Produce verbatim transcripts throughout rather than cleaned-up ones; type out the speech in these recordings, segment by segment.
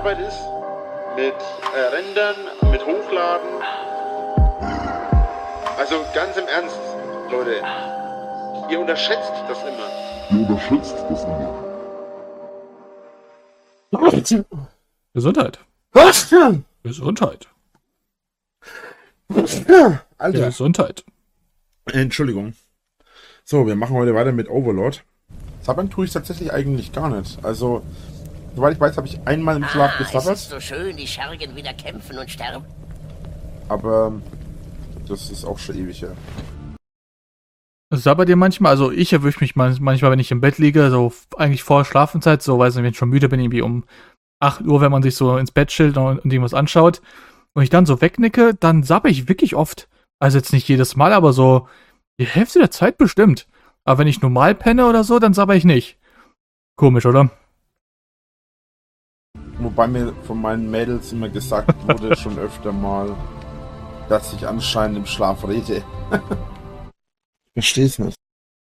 Arbeit ist, mit äh, Rendern, mit Hochladen. Also ganz im Ernst, Leute, ihr unterschätzt das immer. Ihr unterschätzt das immer. Gesundheit. Was? Gesundheit. Alter. Gesundheit. Entschuldigung. So, wir machen heute weiter mit Overlord. Sabbern tue ich tatsächlich eigentlich gar nicht. Also, soweit ich weiß, habe ich einmal im Schlaf ah, gesabbert. Es ist so schön, die Schergen wieder kämpfen und sterben. Aber das ist auch schon ewig her. Sabbert ihr manchmal? Also ich erwische mich manchmal, wenn ich im Bett liege, so eigentlich vor Schlafenszeit, so weiß nicht, wenn ich schon müde bin, irgendwie um acht Uhr, wenn man sich so ins Bett chillt und, und irgendwas anschaut und ich dann so wegnicke, dann sabber ich wirklich oft. Also jetzt nicht jedes Mal, aber so die Hälfte der Zeit bestimmt. Aber wenn ich normal penne oder so, dann sabber ich nicht. Komisch, oder? Wobei mir von meinen Mädels immer gesagt wurde, schon öfter mal, dass ich anscheinend im Schlaf rede. Ich versteh's nicht.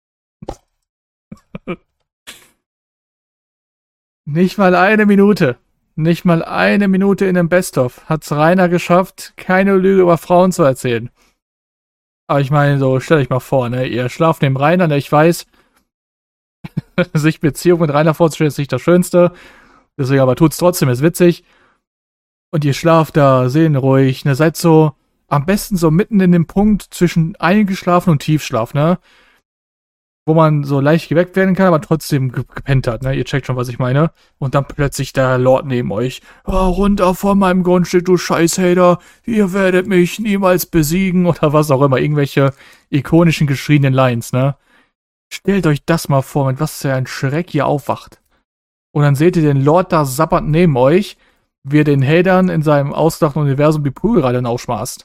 Nicht mal eine Minute. Nicht mal eine Minute in dem Best-of hat's Rainer geschafft, keine Lüge über Frauen zu erzählen. Aber ich meine, so, stell euch mal vor, ne, ihr schlaft neben Rainer, ne, ich weiß, sich Beziehung mit Rainer vorzustellen ist nicht das Schönste, deswegen aber tut's trotzdem, ist witzig. Und ihr schlaft da seelenruhig, ne, seid so, am besten so mitten in dem Punkt zwischen eingeschlafen und Tiefschlaf, ne, wo man so leicht geweckt werden kann, aber trotzdem gepennt hat, ne, ihr checkt schon, was ich meine. Und dann plötzlich der Lord neben euch, oh, runter von meinem Grundstück, du Scheißhater, ihr werdet mich niemals besiegen, oder was auch immer, irgendwelche ikonischen geschriebenen Lines, ne. Stellt euch das mal vor, mit was für ein Schreck ihr aufwacht. Und dann seht ihr den Lord da sabbernd neben euch, wie er den Hatern in seinem ausgedachten Universum die Prügelreihe aufschmaßt.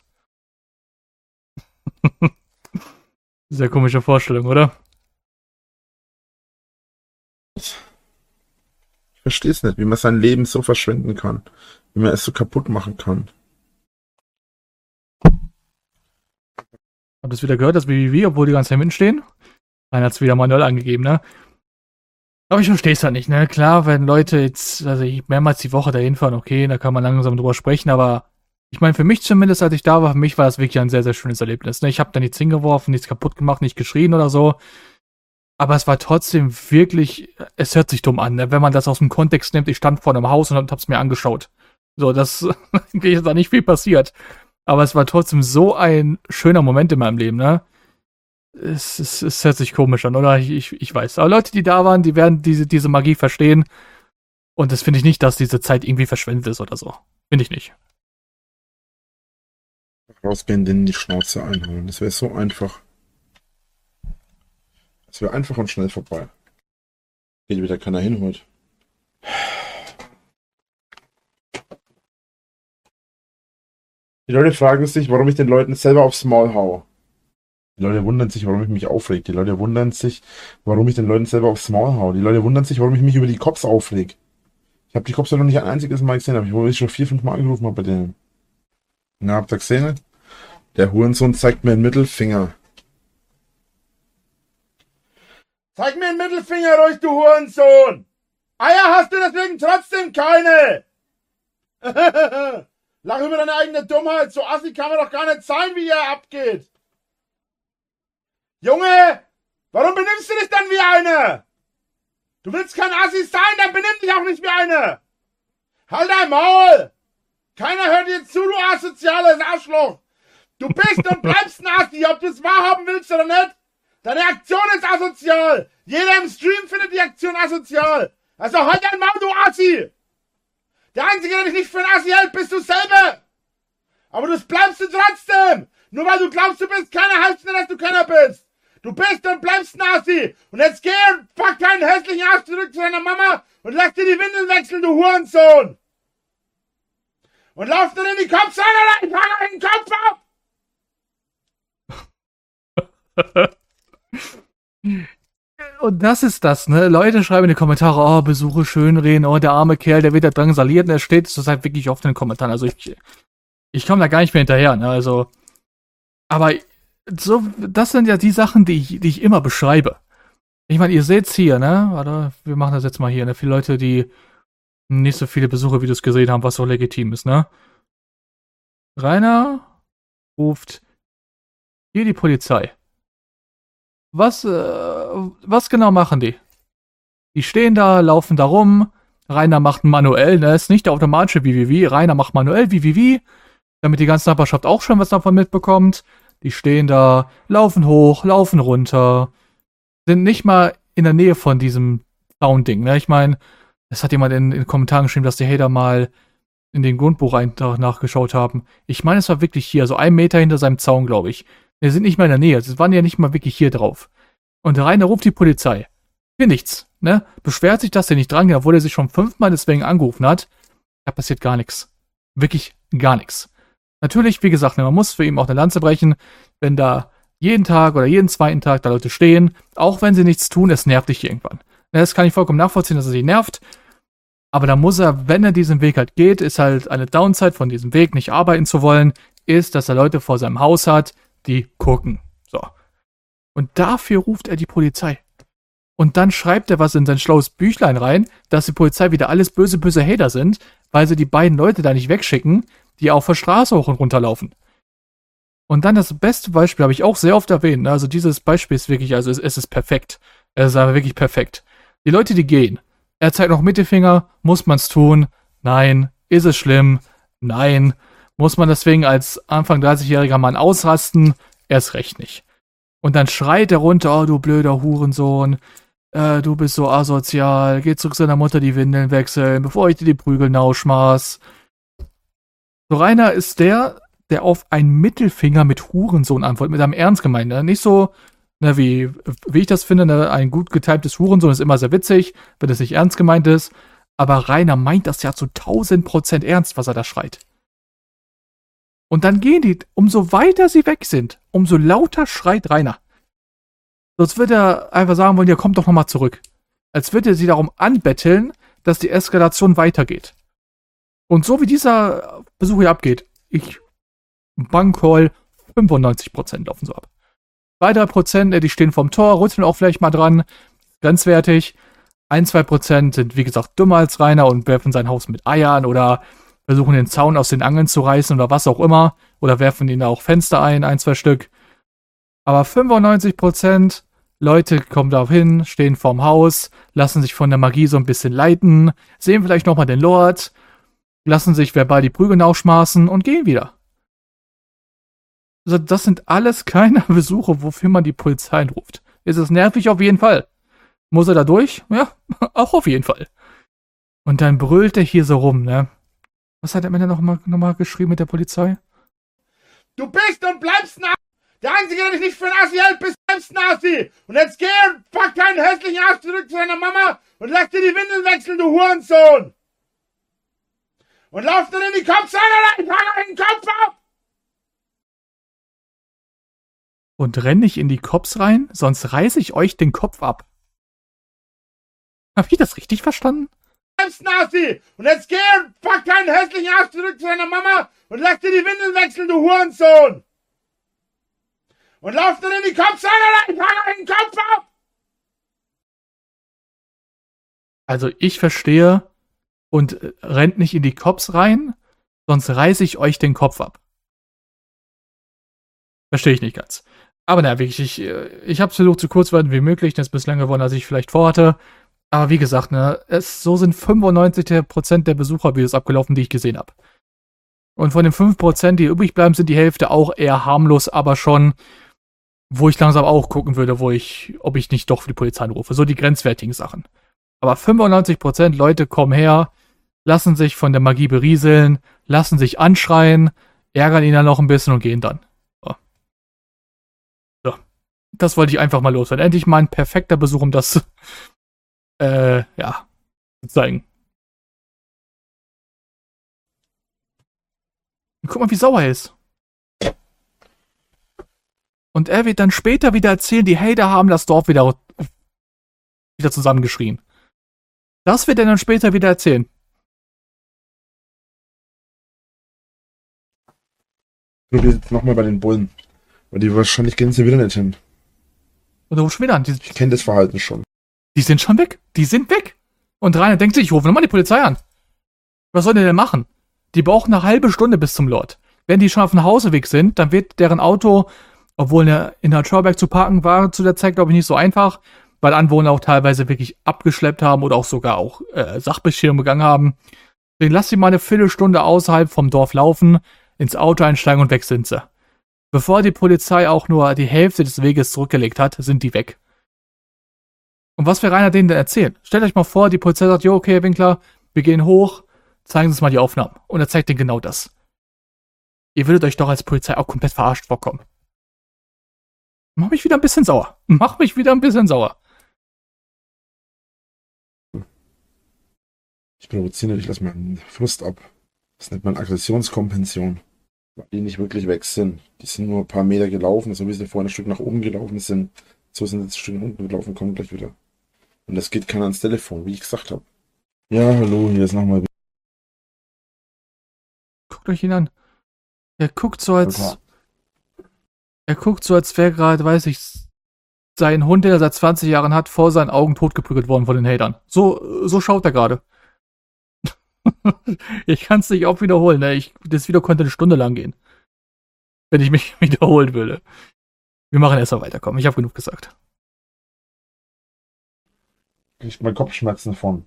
Sehr komische Vorstellung, oder? Ich versteh's nicht, wie man sein Leben so verschwenden kann. Wie man es so kaputt machen kann. Habt ihr es wieder gehört, das B B V, obwohl die ganzen Hemden stehen? Einer hat's wieder manuell angegeben, ne? Aber ich versteh's halt nicht, ne? Klar, wenn Leute jetzt, also mehrmals die Woche dahin fahren, okay, da kann man langsam drüber sprechen, aber ich meine, für mich zumindest, als ich da war, für mich war das wirklich ein sehr, sehr schönes Erlebnis, ne? Ich habe da nichts hingeworfen, nichts kaputt gemacht, nicht geschrien oder so. Aber es war trotzdem wirklich, es hört sich dumm an, ne? Wenn man das aus dem Kontext nimmt. Ich stand vor einem Haus und hab's mir angeschaut. So, das ist da nicht viel passiert. Aber es war trotzdem so ein schöner Moment in meinem Leben, ne? Es, es, es hört sich komisch an, oder? Ich, ich, ich weiß. Aber Leute, die da waren, die werden diese, diese Magie verstehen. Und das finde ich nicht, dass diese Zeit irgendwie verschwendet ist oder so. Finde ich nicht. Rausgehen, denen die Schnauze einholen. Das wäre so einfach. Das wäre einfach und schnell vorbei. Geht wieder keiner hin heute. Die Leute fragen sich, warum ich den Leuten selber aufs Maul hau. Die Leute wundern sich, warum ich mich aufreg. Die Leute wundern sich, warum ich den Leuten selber aufs Maul hau. Die Leute wundern sich, warum ich mich über die Cops aufreg. Ich habe die Cops ja noch nicht ein einziges Mal gesehen, aber ich wurde schon vier, fünf Mal angerufen habe bei denen. Na, habt ihr gesehen? Der Hurensohn zeigt mir einen Mittelfinger. Zeig mir einen Mittelfinger ruhig, du Hurensohn! Eier hast du deswegen trotzdem keine! Lach über deine eigene Dummheit, so assi kann man doch gar nicht sein, wie ihr abgeht! Junge, warum benimmst du dich dann wie eine? Du willst kein Assi sein, dann benimm dich auch nicht wie eine! Halt dein Maul! Keiner hört dir zu, du asoziales Arschloch! Du bist und bleibst ein Assi, ob du es wahrhaben willst oder nicht! Deine Aktion ist asozial! Jeder im Stream findet die Aktion asozial! Also halt dein Maul, du Assi! Der Einzige, der dich nicht für ein Assi hält, bist du selber! Aber du bleibst du trotzdem! Nur weil du glaubst, du bist keiner, heißt nicht, dass du keiner bist! Du bist und bleibst ein Assi! Und jetzt geh und pack deinen hässlichen Arsch zurück zu deiner Mama und lass dir die Windeln wechseln, du Hurensohn! Und lauf dann in die Cops rein, oder ich hau den Kopf ab! Und das ist das, ne? Leute schreiben in die Kommentare, oh, Besuche schönreden, oh, der arme Kerl, der wird da drangsaliert, und er steht zurzeit wirklich oft in den Kommentaren. Also ich, ich komme da gar nicht mehr hinterher, ne? Also, aber so, das sind ja die Sachen, die ich, die ich immer beschreibe. Ich meine, ihr seht's hier, ne? Warte, wir machen das jetzt mal hier, ne? Viele Leute, die nicht so viele Besuchervideos gesehen haben, was so legitim ist, ne? Rainer ruft hier die Polizei. Was, äh, was genau machen die? Die stehen da, laufen da rum. Rainer macht manuell, ne? Ist nicht der automatische wie wie wie. Rainer macht manuell wie wie wie, damit die ganze Nachbarschaft auch schon was davon mitbekommt. Die stehen da, laufen hoch, laufen runter, sind nicht mal in der Nähe von diesem Sound-Ding, ne? Ich meine, es hat jemand in, in den Kommentaren geschrieben, dass die Hater mal in den Grundbucheintrag nachgeschaut haben. Ich meine, es war wirklich hier, so ein Meter hinter seinem Zaun, glaube ich. Wir sind nicht mal in der Nähe, es waren ja nicht mal wirklich hier drauf. Und Rainer ruft die Polizei. Für nichts, ne? Beschwert sich, dass er nicht dran geht, obwohl er sich schon fünfmal deswegen angerufen hat. Da passiert gar nichts. Wirklich gar nichts. Natürlich, wie gesagt, ne, man muss für ihn auch eine Lanze brechen, wenn da jeden Tag oder jeden zweiten Tag da Leute stehen, auch wenn sie nichts tun, es nervt dich irgendwann. Ne, das kann ich vollkommen nachvollziehen, dass es sich nervt. Aber da muss er, wenn er diesen Weg halt geht, ist halt eine Downside von diesem Weg, nicht arbeiten zu wollen, ist, dass er Leute vor seinem Haus hat, die gucken. So. Und dafür ruft er die Polizei. Und dann schreibt er was in sein schlaues Büchlein rein, dass die Polizei wieder alles böse, böse Hater sind, weil sie die beiden Leute da nicht wegschicken, die auf der Straße hoch und runter laufen. Und dann das beste Beispiel habe ich auch sehr oft erwähnt. Also dieses Beispiel ist wirklich, also es, es ist perfekt. Es ist aber wirklich perfekt. Die Leute, die gehen, er zeigt noch Mittelfinger, muss man's tun? Nein. Ist es schlimm? Nein. Muss man deswegen als Anfang dreißigjähriger Mann ausrasten? Erst recht nicht. Und dann schreit er runter, oh du blöder Hurensohn, äh, du bist so asozial, geh zurück zu deiner Mutter die Windeln wechseln, bevor ich dir die Prügel nauschmaß. So Rainer ist der, der auf einen Mittelfinger mit Hurensohn antwortet, mit einem Ernst gemeint, ne? Nicht so, ne, wie, wie ich das finde, ne? Ein gut getyptes Hurensohn ist immer sehr witzig, wenn es nicht ernst gemeint ist, aber Rainer meint das ja zu tausend Prozent ernst, was er da schreit. Und dann gehen die, umso weiter sie weg sind, umso lauter schreit Rainer. Sonst wird er einfach sagen wollen, ja, kommt doch nochmal zurück. Als würde er sie darum anbetteln, dass die Eskalation weitergeht. Und so wie dieser Besuch hier abgeht, ich Bankcall, fünfundneunzig Prozent laufen so ab. zwei, drei Prozent, die stehen vorm Tor, rütteln auch vielleicht mal dran, grenzwertig. ein, zwei Prozent sind, wie gesagt, dümmer als Rainer und werfen sein Haus mit Eiern oder versuchen den Zaun aus den Angeln zu reißen oder was auch immer. Oder werfen ihnen auch Fenster ein, ein, zwei Stück. Aber fünfundneunzig Prozent Leute kommen darauf hin, stehen vorm Haus, lassen sich von der Magie so ein bisschen leiten, sehen vielleicht nochmal den Lord, lassen sich verbal die Prügel aufschmaßen und gehen wieder. Also das sind alles keine Besuche, wofür man die Polizei anruft. Ist es nervig? Auf jeden Fall. Muss er da durch? Ja, auch auf jeden Fall. Und dann brüllt er hier so rum, ne? Was hat er mir denn nochmal noch mal geschrieben mit der Polizei? Du bist und bleibst ein Assi. Der Einzige, der dich nicht für ein Assi hält, bist selbst ein Assi. Und jetzt geh und pack deinen hässlichen Arsch zurück zu deiner Mama und lass dir die Windeln wechseln, du Hurensohn. Und lauf dann in die Kopfsache rein, fang den Kopf ab. Und renn nicht in die Cops rein, sonst reiße ich euch den Kopf ab. Hab ich das richtig verstanden? Selbst ein Assi. Und jetzt geh und pack deinen hässlichen Arsch zurück zu deiner Mama und lass dir die Windeln wechseln, du Hurensohn. Und lauf dann in die Kopfsache rein, fang den Kopf ab. Also ich verstehe und rennt nicht in die Cops rein, sonst reiße ich euch den Kopf ab. Verstehe ich nicht ganz. Aber na, wirklich, ich, ich habe versucht, so kurz werden wie möglich, das ist bislang geworden, als ich vielleicht vorhatte. Aber wie gesagt, ne, es, so sind fünfundneunzig Prozent der Besuchervideos abgelaufen, die ich gesehen habe. Und von den fünf Prozent, die übrig bleiben, sind die Hälfte auch eher harmlos, aber schon, wo ich langsam auch gucken würde, wo ich, ob ich nicht doch für die Polizei anrufe. So die grenzwertigen Sachen. Aber fünfundneunzig Prozent Leute kommen her, lassen sich von der Magie berieseln, lassen sich anschreien, ärgern ihn dann noch ein bisschen und gehen dann. So. So. Das wollte ich einfach mal loswerden. Endlich mal ein perfekter Besuch, um das äh, ja, zu zeigen. Und guck mal, wie sauer er ist. Und er wird dann später wieder erzählen, die Hater haben das Dorf wieder, wieder zusammengeschrien. Das wird er dann später wieder erzählen. Ich probiere jetzt nochmal bei den Bullen. Weil die wahrscheinlich gehen sie wieder nicht hin. Und du rufst wieder an. Die, Ich kenne das Verhalten schon. die sind schon weg. Die sind weg. Und Rainer denkt sich, ich rufe nochmal die Polizei an. Was sollen die denn machen? Die brauchen eine halbe Stunde bis zum Lord. Wenn die schon auf dem Hauseweg sind, dann wird deren Auto, obwohl in in der Schauberg zu parken war zu der Zeit, glaube ich, nicht so einfach, weil Anwohner auch teilweise wirklich abgeschleppt haben oder auch sogar auch äh, Sachbeschädigung begangen haben. Deswegen lass sie mal eine Viertelstunde außerhalb vom Dorf laufen, ins Auto einsteigen und weg sind sie. Bevor die Polizei auch nur die Hälfte des Weges zurückgelegt hat, sind die weg. Und was will Rainer denen denn erzählen? Stellt euch mal vor, die Polizei sagt, jo, okay, Herr Winkler, wir gehen hoch, zeigen Sie uns mal die Aufnahmen. Und er zeigt denen genau das. Ihr würdet euch doch als Polizei auch komplett verarscht vorkommen. Mach mich wieder ein bisschen sauer. Mach mich wieder ein bisschen sauer. Ich provoziere nicht, ich lasse meinen Frust ab. Das nennt man Aggressionskompension. Weil die nicht wirklich weg sind. Die sind nur ein paar Meter gelaufen, so wie sie vorhin ein Stück nach oben gelaufen sind. So sind sie jetzt ein Stück nach unten gelaufen, kommen gleich wieder. Und das geht keiner ans Telefon, wie ich gesagt habe. Ja, hallo, hier ist nochmal. Guckt euch ihn an. Er guckt so, als. Okay. Er guckt so, als wäre gerade, weiß ich, sein Hund, den er seit zwanzig Jahren hat, vor seinen Augen totgeprügelt worden von den Hatern. So, so schaut er gerade. Ich kann es nicht auch wiederholen, ne? Ich, das Video könnte eine Stunde lang gehen. Wenn ich mich wiederholen würde. Wir machen erst mal weiter, komm. Ich habe genug gesagt. Ich mal Kopfschmerzen davon.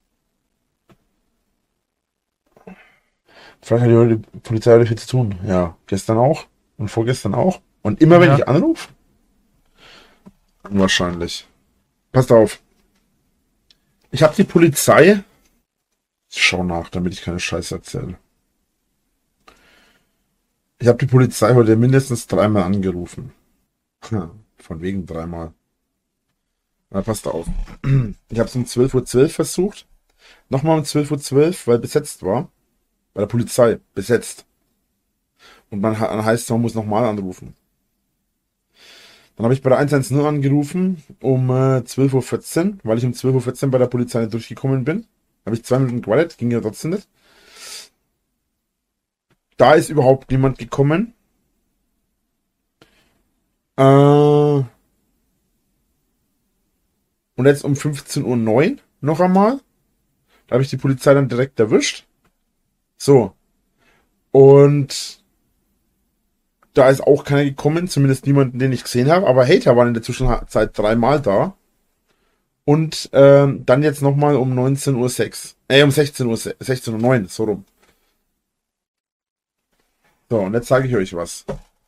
Vielleicht hat die Polizei heute viel zu tun. Ja, gestern auch und vorgestern auch. Und immer wenn Ja. ich anrufe? Unwahrscheinlich. Passt auf. Ich habe die Polizei. Ich schau nach, damit ich keine Scheiße erzähle. Ich habe die Polizei heute mindestens dreimal angerufen. Von wegen dreimal. Na, passt auf. Ich habe es um zwölf Uhr zwölf versucht. Nochmal um zwölf Uhr zwölf, weil besetzt war. Bei der Polizei. Besetzt. Und dann heißt es, man muss nochmal anrufen. Dann habe ich bei der eins eins null angerufen um äh, zwölf Uhr vierzehn, weil ich um zwölf Uhr vierzehn bei der Polizei nicht durchgekommen bin. Habe ich zwei Minuten gewartet, ging ja trotzdem nicht. Da ist überhaupt niemand gekommen. Äh, und jetzt um fünfzehn Uhr neun noch einmal. Da habe ich die Polizei dann direkt erwischt. So. Und da ist auch keiner gekommen, zumindest niemanden, den ich gesehen habe. Aber Hater waren in der Zwischenzeit dreimal da. Und ähm, dann jetzt nochmal um neunzehn Uhr sechs. Äh, um sechzehn Uhr, sechzehn Uhr neun, so rum. So, und jetzt sage ich euch was.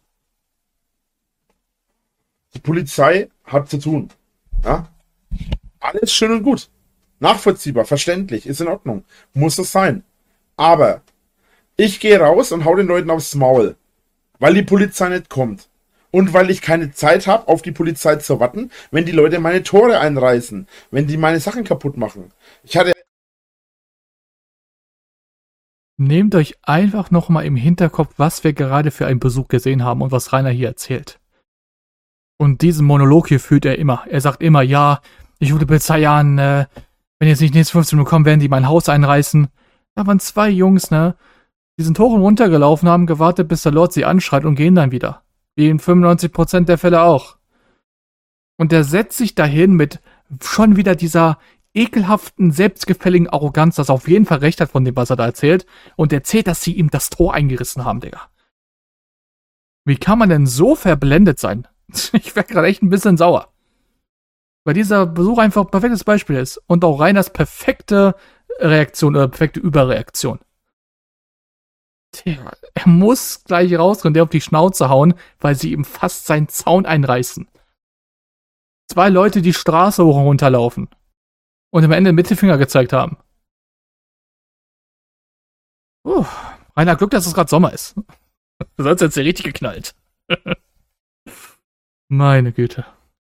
Die Polizei hat zu tun. Ja? Alles schön und gut. Nachvollziehbar, verständlich, ist in Ordnung. Muss es sein. Aber ich gehe raus und hau den Leuten aufs Maul. Weil die Polizei nicht kommt. Und weil ich keine Zeit habe, auf die Polizei zu warten, wenn die Leute meine Tore einreißen, wenn die meine Sachen kaputt machen. Ich hatte... Nehmt euch einfach nochmal im Hinterkopf, was wir gerade für einen Besuch gesehen haben und was Rainer hier erzählt. Und diesen Monolog hier führt er immer. Er sagt immer, ja, ich rufe die Polizei an, äh, wenn jetzt nicht nächste fünfzehn Minuten kommen, werden die mein Haus einreißen. Da waren zwei Jungs, ne, die sind hoch und runter gelaufen, haben gewartet, bis der Lord sie anschreit und gehen dann wieder. Wie in fünfundneunzig Prozent der Fälle auch. Und der setzt sich dahin mit schon wieder dieser ekelhaften, selbstgefälligen Arroganz, dass er auf jeden Fall recht hat von dem, was er da erzählt, und erzählt, dass sie ihm das Tor eingerissen haben, Digga. Wie kann man denn so verblendet sein? Ich werde gerade echt ein bisschen sauer. Weil dieser Besuch einfach ein perfektes Beispiel ist. Und auch Rainers perfekte Reaktion oder perfekte Überreaktion. Tja, er muss gleich raus und der auf die Schnauze hauen, weil sie ihm fast seinen Zaun einreißen. Zwei Leute die Straße hoch und runter laufen. Und am Ende den Mittelfinger gezeigt haben. Uh, Rainer, Glück, dass es gerade Sommer ist. Sonst hätte es ja richtig geknallt. Meine Güte.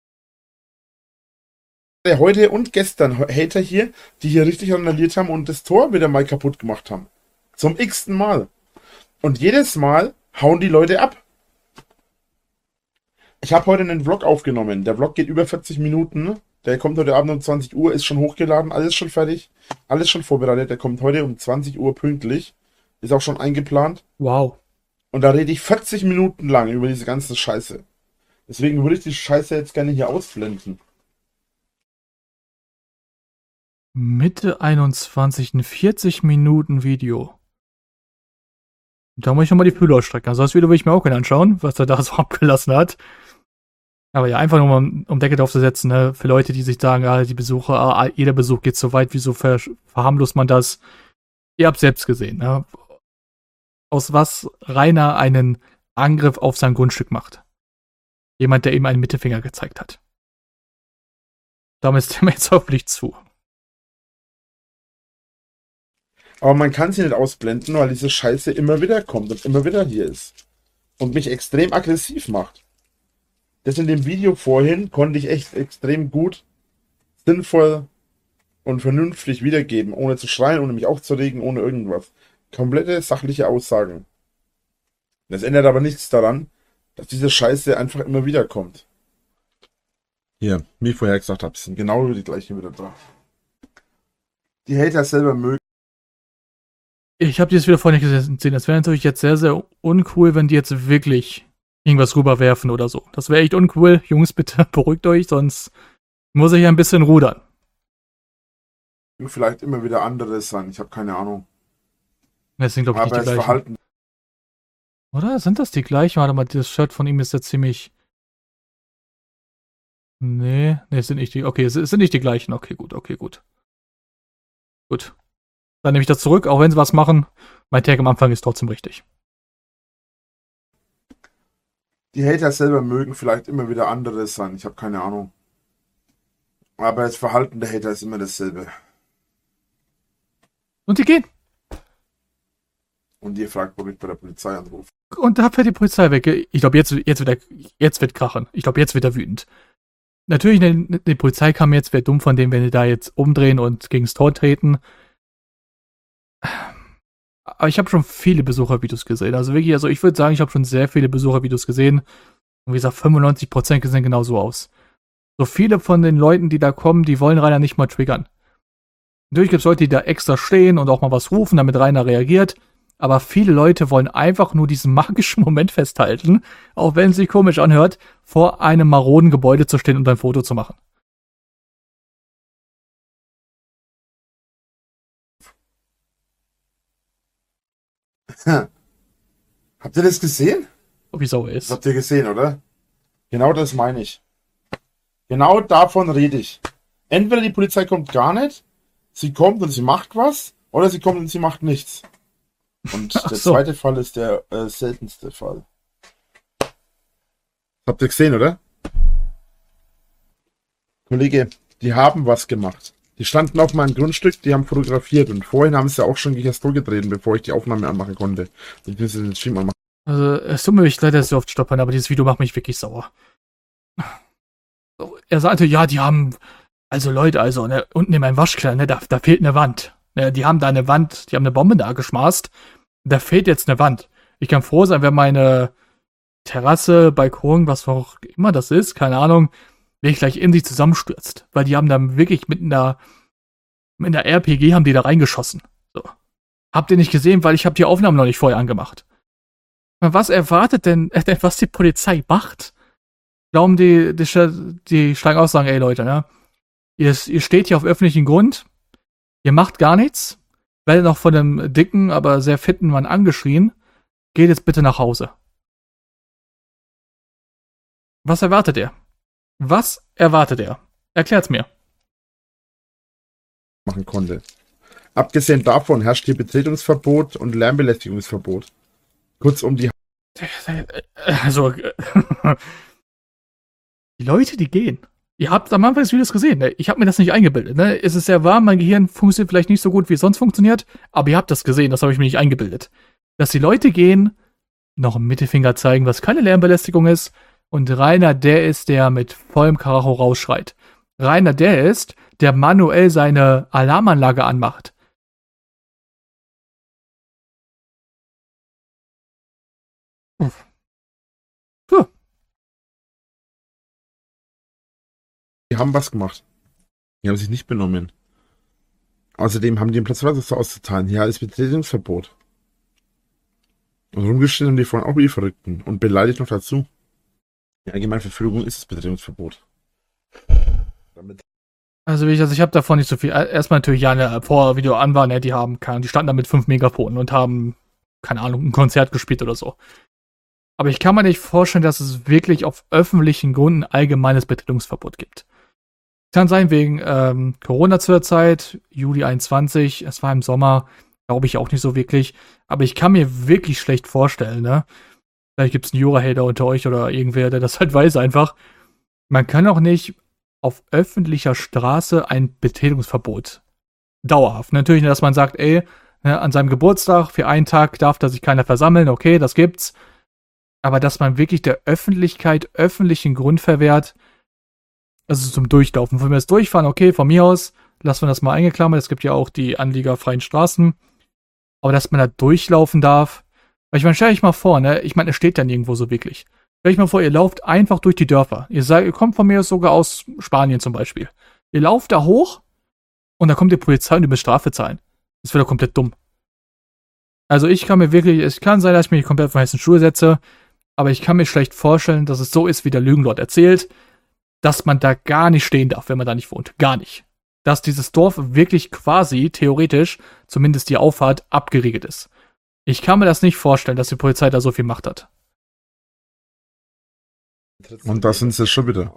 Heute und gestern Hater hier, die hier richtig randaliert haben und das Tor wieder mal kaputt gemacht haben. Zum x-ten Mal. Und jedes Mal hauen die Leute ab. Ich habe heute einen Vlog aufgenommen. Der Vlog geht über vierzig Minuten. Der kommt heute Abend um zwanzig Uhr, ist schon hochgeladen, alles schon fertig, alles schon vorbereitet. Der kommt heute um zwanzig Uhr pünktlich. Ist auch schon eingeplant. Wow. Und da rede ich vierzig Minuten lang über diese ganze Scheiße. Deswegen würde ich die Scheiße jetzt gerne hier ausblenden. Mitte einundzwanzig, ein vierzig Minuten Video. Da muss ich nochmal die Fühler ausstrecken. Also das Video will ich mir auch gerne anschauen, was er da so abgelassen hat. Aber ja, einfach nur mal um Deckel drauf zu setzen, ne? Für Leute, die sich sagen, ah, die Besucher, ah, jeder Besuch geht so weit, wieso ver verharmlost man das? Ihr habt selbst gesehen, ne? Aus was Rainer einen Angriff auf sein Grundstück macht. Jemand, der ihm einen Mittelfinger gezeigt hat. Damit ist er mir jetzt hoffentlich zu. Aber man kann sie nicht ausblenden, weil diese Scheiße immer wieder kommt und immer wieder hier ist. Und mich extrem aggressiv macht. Das in dem Video vorhin konnte ich echt extrem gut, sinnvoll und vernünftig wiedergeben, ohne zu schreien, ohne mich aufzuregen, ohne irgendwas. Komplette sachliche Aussagen. Das ändert aber nichts daran, dass diese Scheiße einfach immer wieder kommt. Hier, wie ich vorher gesagt habe, sind genau die gleichen wieder da. Die Hater selber mögen. Ich habe dieses Video vorhin nicht gesehen. Das wäre natürlich jetzt sehr, sehr uncool, wenn die jetzt wirklich irgendwas rüberwerfen oder so. Das wäre echt uncool. Jungs, bitte beruhigt euch, sonst muss ich ein bisschen rudern. Vielleicht immer wieder anderes sein, ich habe keine Ahnung. Das sind, glaube ich, Aber nicht die das gleichen. Verhalten. Oder? Sind das die gleichen? Warte mal, das Shirt von ihm ist ja ziemlich... Nee, nee, es sind nicht die... Okay, es sind nicht die gleichen. Okay, gut, okay, gut. Gut. Dann nehme ich das zurück, auch wenn sie was machen. Mein Tag am Anfang ist trotzdem richtig. Die Hater selber mögen vielleicht immer wieder anderes sein, ich habe keine Ahnung. Aber das Verhalten der Hater ist immer dasselbe. Und die gehen. Und ihr fragt, ob ich bei der Polizei anrufe. Und da fährt die Polizei weg. Ich glaube, jetzt, jetzt, wird er, jetzt wird krachen. Ich glaube, jetzt wird er wütend. Natürlich, die, die Polizei kam jetzt, wäre dumm von dem, wenn die da jetzt umdrehen und gegen das Tor treten. Aber ich habe schon viele Besuchervideos gesehen. Also wirklich, also ich würde sagen, ich habe schon sehr viele Besuchervideos gesehen. Und wie gesagt, fünfundneunzig Prozent sehen genau so aus. So viele von den Leuten, die da kommen, die wollen Rainer nicht mal triggern. Natürlich gibt es Leute, die da extra stehen und auch mal was rufen, damit Rainer reagiert. Aber viele Leute wollen einfach nur diesen magischen Moment festhalten, auch wenn es sich komisch anhört, vor einem maroden Gebäude zu stehen und ein Foto zu machen. Habt ihr das gesehen? Ob wie sauer Das ist. habt ihr gesehen, oder? Genau das meine ich. Genau davon rede ich. Entweder die Polizei kommt gar nicht, sie kommt und sie macht was, oder sie kommt und sie macht nichts. Und Ach der so. zweite Fall ist der äh, seltenste Fall. Habt ihr gesehen, oder? Kollege, die haben was gemacht. Die standen auf meinem Grundstück, die haben fotografiert und vorhin haben sie auch schon Gestur getreten, bevor ich die Aufnahme anmachen konnte. Ich muss den Stream anmachen. Also, es tut mir wirklich leid, dass ich so oft stoppern, aber dieses Video macht mich wirklich sauer. Er sagte, ja, die haben, also Leute, also, ne, unten in meinem Waschkeller, ne, da, da fehlt eine Wand. Ne, die haben da eine Wand, die haben eine Bombe da geschmaßt. Da fehlt jetzt eine Wand. Ich kann froh sein, wenn meine Terrasse, Balkon, was auch immer das ist, keine Ahnung, wirklich gleich in sich zusammenstürzt. Weil die haben da wirklich mit einer, mit einer R P G haben die da reingeschossen. So. Habt ihr nicht gesehen, weil ich habe die Aufnahmen noch nicht vorher angemacht. Was erwartet denn, äh, was die Polizei macht? Glauben die, die, die schlagen aus und sagen, ey Leute, ne? Ihr, ihr steht hier auf öffentlichem Grund, ihr macht gar nichts, werdet noch von einem dicken, aber sehr fitten Mann angeschrien, geht jetzt bitte nach Hause. Was erwartet er? Was erwartet er? Erklärt's mir. Machen konnte. Abgesehen davon herrscht hier Betretungsverbot und Lärmbelästigungsverbot. Kurzum, die Also, die Leute, die gehen. Ihr habt am Anfang des Videos gesehen, ne? Ich habe mir das nicht eingebildet. Ne? Es ist sehr warm, mein Gehirn funktioniert vielleicht nicht so gut, wie es sonst funktioniert, aber ihr habt das gesehen, das habe ich mir nicht eingebildet. Dass die Leute gehen, noch einen Mittelfinger zeigen, was keine Lärmbelästigung ist, und Rainer der ist, der mit vollem Karacho rausschreit. Rainer der ist, der manuell seine Alarmanlage anmacht. Uff. Puh. Die haben was gemacht. Die haben sich nicht benommen. Außerdem haben die einen Platzverweis auszuteilen. Hier ist Betretungsverbot. Und rumgestellt haben die vorhin auch wie die Verrückten. Und beleidigt noch dazu. Die Allgemeinverfügung ist das Betretungsverbot. Damit Also, wie ich, also ich habe davon nicht so viel. Erstmal natürlich, ja, ne, vor Video an war, ne, die haben, keine, die standen da mit fünf Megafonen und haben, keine Ahnung, ein Konzert gespielt oder so. Aber ich kann mir nicht vorstellen, dass es wirklich auf öffentlichen Gründen ein allgemeines Betretungsverbot gibt. Kann sein wegen ähm, Corona zur Zeit, Juli einundzwanzig, es war im Sommer, glaube ich auch nicht so wirklich. Aber ich kann mir wirklich schlecht vorstellen, ne? Vielleicht gibt es einen Jura-Hater unter euch oder irgendwer, der das halt weiß einfach. Man kann auch nicht auf öffentlicher Straße ein Betretungsverbot dauerhaft. Natürlich, dass man sagt, ey, ne, an seinem Geburtstag für einen Tag darf da sich keiner versammeln, okay, das gibt's. Aber dass man wirklich der Öffentlichkeit öffentlichen Grund verwehrt, also zum Durchlaufen. Wenn wir das durchfahren, okay, von mir aus, lassen wir das mal eingeklammert, es gibt ja auch die anliegerfreien Straßen. Aber dass man da durchlaufen darf, weil ich meine, stell euch mal vor, ne, ich meine, es steht dann nirgendwo so wirklich. Stell euch mal vor, ihr lauft einfach durch die Dörfer. Ihr, seid, ihr kommt von mir aus sogar aus Spanien zum Beispiel. Ihr lauft da hoch und da kommt die Polizei und ihr müsst Strafe zahlen. Das wäre doch komplett dumm. Also ich kann mir wirklich, es kann sein, dass ich mich komplett auf den heißen Stuhl setze, aber ich kann mir schlecht vorstellen, dass es so ist, wie der Lügenlord erzählt, dass man da gar nicht stehen darf, wenn man da nicht wohnt. Gar nicht. Dass dieses Dorf wirklich quasi, theoretisch, zumindest die Auffahrt, abgeriegelt ist. Ich kann mir das nicht vorstellen, dass die Polizei da so viel Macht hat. Und da sind sie schon wieder.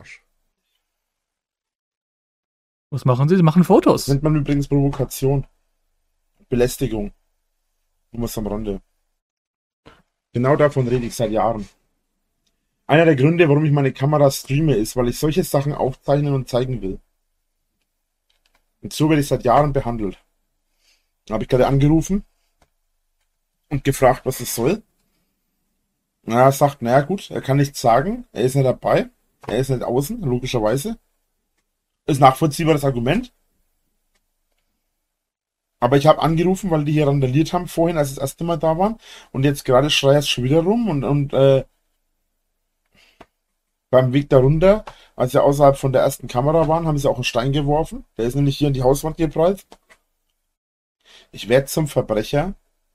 Was machen sie? Sie machen Fotos. Das nennt man übrigens Provokation. Belästigung. Nur was am Rande. Genau davon rede ich seit Jahren. Einer der Gründe, warum ich meine Kamera streame, ist, weil ich solche Sachen aufzeichnen und zeigen will. Und so werde ich seit Jahren behandelt. Da habe ich gerade angerufen und gefragt, was es soll. Na, er sagt, naja gut, er kann nichts sagen, er ist nicht dabei, er ist nicht außen, logischerweise. Ist nachvollziehbar das Argument. Aber ich habe angerufen, weil die hier randaliert haben vorhin, als das erste Mal da waren. Und jetzt gerade schreit es schon wieder rum und, und äh, beim Weg darunter, als sie außerhalb von der ersten Kamera waren, haben sie auch einen Stein geworfen. Der ist nämlich hier in die Hauswand geprallt. Ich werde zum Verbrecher.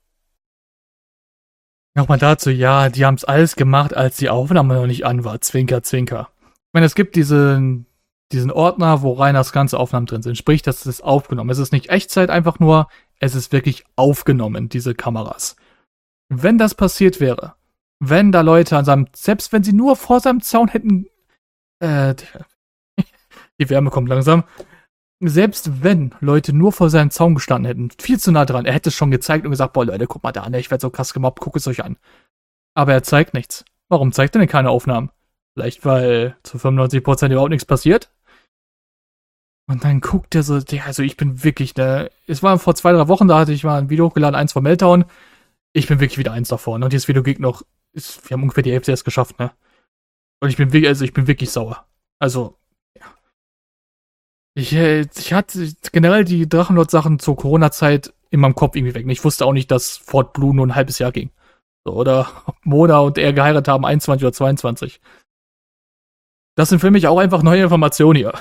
Nochmal dazu, ja, die haben es alles gemacht, als die Aufnahme noch nicht an war. Zwinker, zwinker. Ich meine, es gibt diesen, diesen Ordner, wo rein das ganze Aufnahmen drin sind. Sprich, das ist aufgenommen. Es ist nicht Echtzeit einfach nur, es ist wirklich aufgenommen, diese Kameras. Wenn das passiert wäre, wenn da Leute an seinem, selbst wenn sie nur vor seinem Zaun hätten, äh, die Wärme kommt langsam, selbst wenn Leute nur vor seinem Zaun gestanden hätten, viel zu nah dran, er hätte es schon gezeigt und gesagt, boah Leute, guck mal da, ne, ich werde so krass gemobbt, guckt es euch an. Aber er zeigt nichts. Warum zeigt er denn keine Aufnahmen? Vielleicht, weil zu fünfundneunzig Prozent überhaupt nichts passiert? Und dann guckt er so, ja, also ich bin wirklich, ne, es war vor zwei, drei Wochen, da hatte ich mal ein Video hochgeladen, eins von Meltdown. Ich bin wirklich wieder eins davon. Und dieses Video geht noch, ist, wir haben ungefähr die Hälfte erst geschafft, ne? Und ich bin wirklich, also ich bin wirklich sauer. Also, ja. Ich, ich hatte generell die Drachenlord-Sachen zur Corona-Zeit in meinem Kopf irgendwie weg. Ich wusste auch nicht, dass Fort Blue nur ein halbes Jahr ging. So, oder Mona und er geheiratet haben, einundzwanzig oder zweiundzwanzig. Das sind für mich auch einfach neue Informationen hier.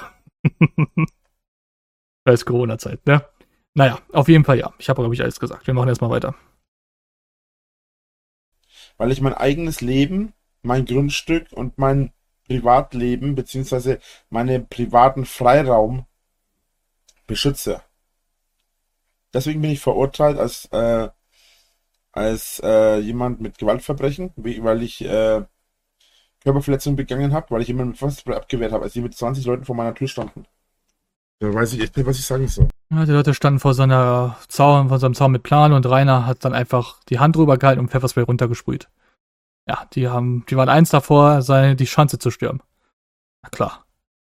Weil es Corona-Zeit, ne? Naja, auf jeden Fall ja. Ich habe, glaube ich, alles gesagt. Wir machen erstmal weiter. Weil ich mein eigenes Leben, mein Grundstück und mein Privatleben beziehungsweise meinen privaten Freiraum beschütze. Deswegen bin ich verurteilt als äh, als äh, jemand mit Gewaltverbrechen, weil ich äh, Körperverletzungen begangen habe, weil ich jemanden mit Pfefferspray abgewehrt habe, als die mit zwanzig Leuten vor meiner Tür standen. Da weiß ich echt nicht, was ich sagen soll. Ja, die Leute standen vor seiner Zaun, vor seinem Zaun mit Plan und Rainer hat dann einfach die Hand drüber gehalten und Pfefferspray runtergesprüht. Ja, die haben, die waren eins davor, seine, die Schanze zu stürmen. Na klar.